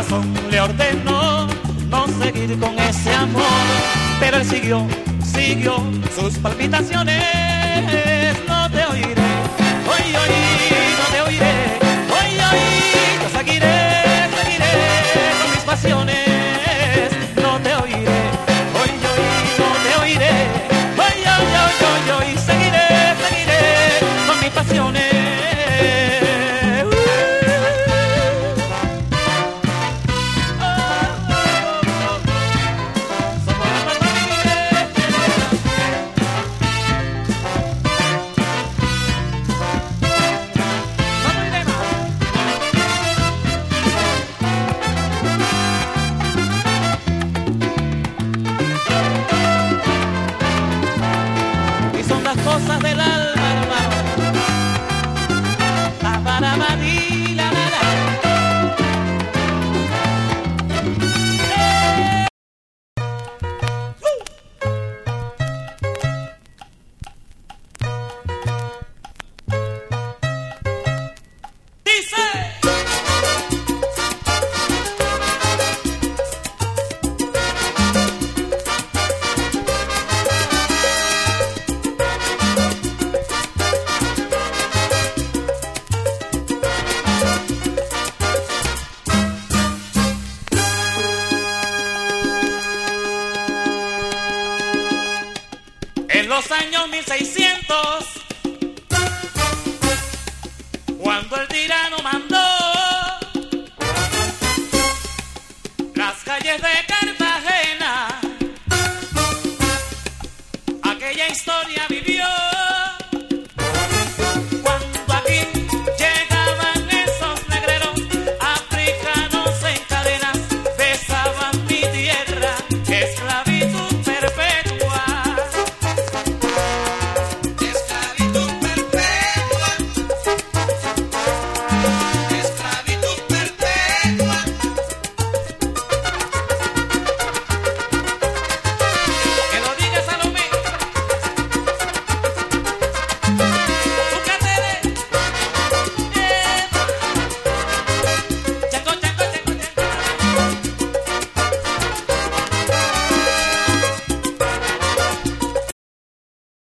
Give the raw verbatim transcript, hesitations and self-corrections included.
corazón le ordenó no seguir con ese amor, pero él siguió, siguió sus palpitaciones. No te oiré, hoy, hoy, no te oiré, hoy, hoy, yo seguiré, seguiré con mis pasiones. No te oiré, hoy, hoy, no te oiré, hoy, hoy, hoy, hoy, hoy, seguiré, seguiré con mis pasiones. Cosas del alma, hermano. La para la la eh. uh. Dice. En los años mil seiscientos, cuando el tirano mandó las calles de Cartago